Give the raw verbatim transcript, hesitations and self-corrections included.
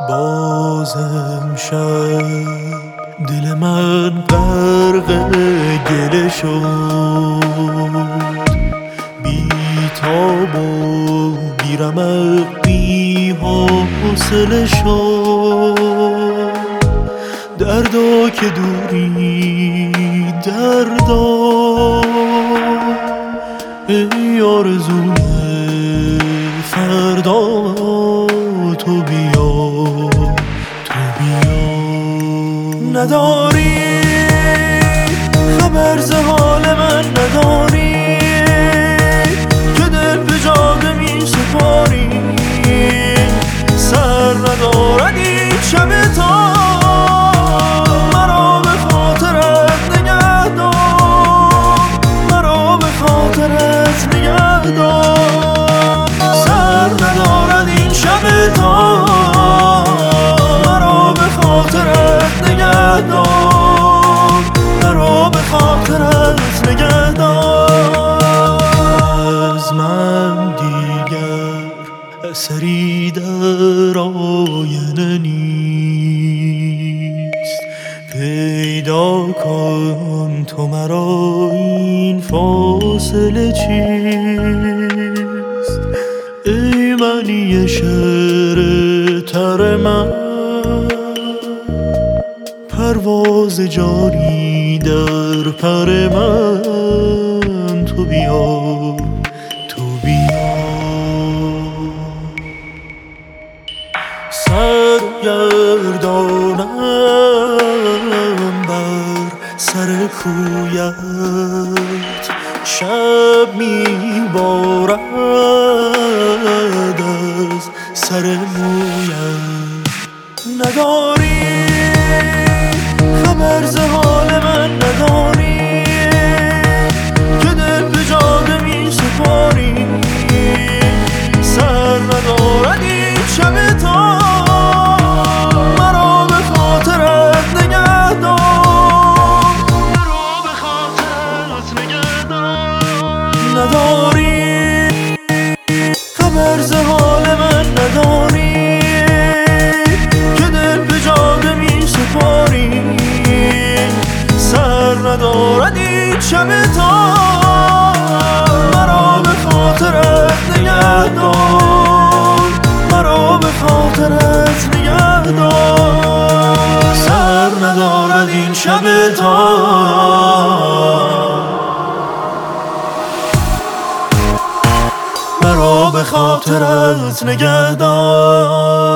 بازم شب دل من غرق گله شد، بی تاب و بی رمق بی حوصله شد. دردا که دوری دردا، ای آرزوی فردا تو بیا تو بیا. نداری خبر ز حال من، نداری که دل به جاده می سپاری. سر ندارد این شب تا مرا به خاطرت نگه دار، مرا به خاطرت نگه دار. سر ندارد این شب تا مرا به خاطرت نگه دار، مرا به خاطرت نگه دار. از من دیگر اثری در آینه نیست، پیدا کن تو مرا این فاصله چیست. ای معنی شعر تر من، پرواز جاری در پر من. تو بیا تو بیا. سرگردانم بر سر کویت، شب میبارد از سر مویت. نداری خبر ز حال من، نداری که دل به جاده می سپاری. سر ندارد این شب تا مرا به خاطرت نگه دار، مرا به خاطرت نگه دار. نداری خبر ز حال من، نداری که دل به جاده می سپاری. سر ندارد این شب تا مرا به خاطرت نگه دار، مرا به خاطرت نگه دار. سر ندارد این شب تا مرا به خاطرت نگه دار.